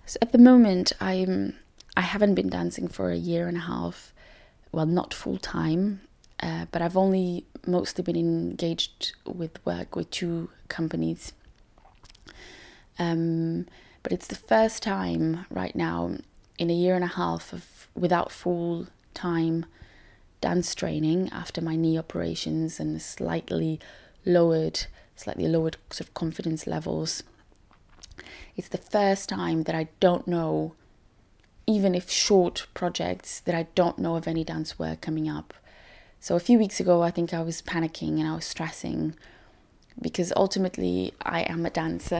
So at the moment, I haven't been dancing for a year and a half. Well, not full time, but I've only mostly been engaged with work with two companies. But it's the first time right now in a year and a half without full time dance training after my knee operations and slightly lowered sort of confidence levels. It's the first time that I don't know, even if short projects, that I don't know of any dance work coming up. So a few weeks ago, I think I was panicking and I was stressing because ultimately I am a dancer.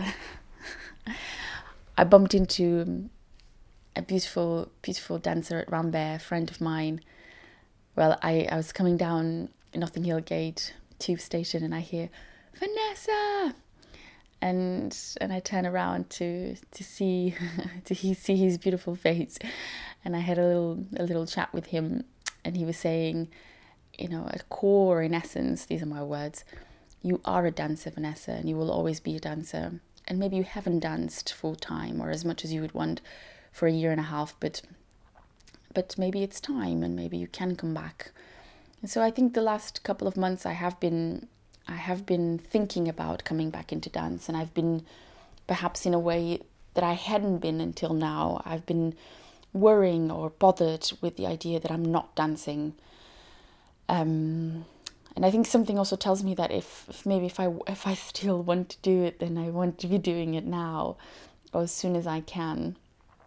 I bumped into a beautiful, beautiful dancer at Rambert, a friend of mine. Well, I was coming down Notting Hill Gate tube station and I hear, Vanessa! And I turn around to see see his beautiful face, and I had a little chat with him, and he was saying, at core, in essence, these are my words, you are a dancer, Vanessa, and you will always be a dancer. And maybe you haven't danced full time or as much as you would want for a year and a half, but maybe it's time, and maybe you can come back. And so I think the last couple of months I have been thinking about coming back into dance, and I've been perhaps in a way that I hadn't been until now. I've been worrying or bothered with the idea that I'm not dancing. And I think something also tells me that if I still want to do it, then I want to be doing it now or as soon as I can.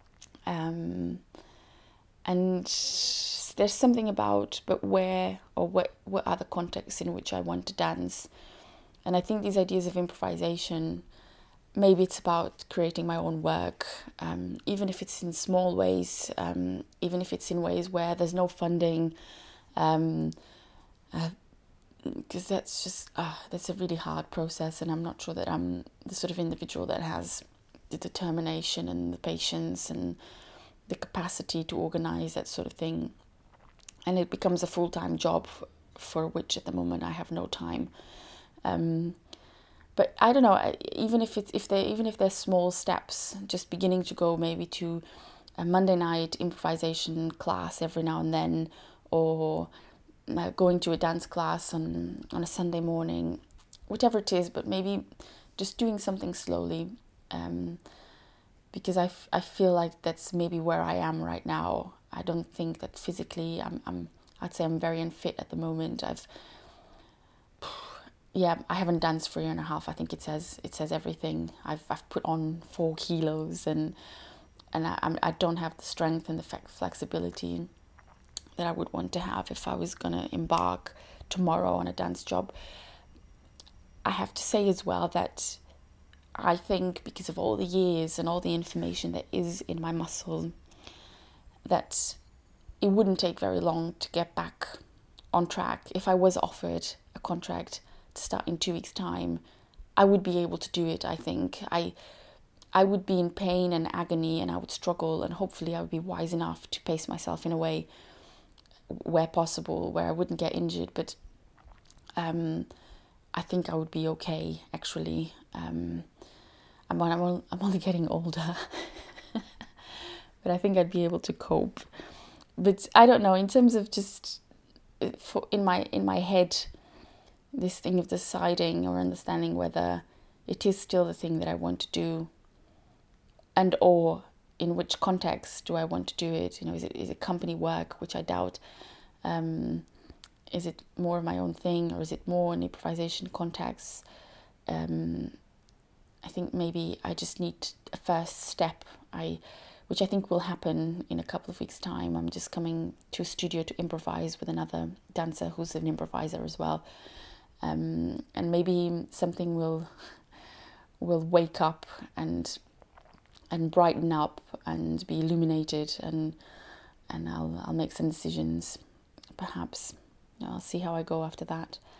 And there's something about, but where or what are the contexts in which I want to dance? And I think these ideas of improvisation, maybe it's about creating my own work, even if it's in small ways, even if it's in ways where there's no funding, because that's a really hard process, and I'm not sure that I'm the sort of individual that has the determination and the patience and the capacity to organize that sort of thing. And it becomes a full-time job for which at the moment I have no time. But I don't know, even if there's small steps, just beginning to go maybe to a Monday night improvisation class every now and then, or going to a dance class on a Sunday morning, whatever it is, but maybe just doing something slowly, because I feel like that's maybe where I am right now. I don't think that physically I'd say I'm very unfit at the moment. I haven't danced for a year and a half. I think it says everything. I've put on 4 kilos and I don't have the strength and the flexibility that I would want to have if I was gonna embark tomorrow on a dance job. I have to say as well that I think because of all the years and all the information that is in my muscle, that it wouldn't take very long to get back on track. If I was offered a contract to start in 2 weeks' time, I would be able to do it, I think. I would be in pain and agony and I would struggle, and hopefully I would be wise enough to pace myself in a way where possible, where I wouldn't get injured, but I think I would be okay, actually. I'm only getting older, but I think I'd be able to cope. But I don't know, in terms of just in my head, this thing of deciding or understanding whether it is still the thing that I want to do, and or in which context do I want to do it? Is it company work, which I doubt? Is it more of my own thing, or is it more an improvisation context? I think maybe I just need a first step, which I think will happen in a couple of weeks' time. I'm just coming to a studio to improvise with another dancer who's an improviser as well. And maybe something will wake up and brighten up and be illuminated, and I'll make some decisions, perhaps. I'll see how I go after that.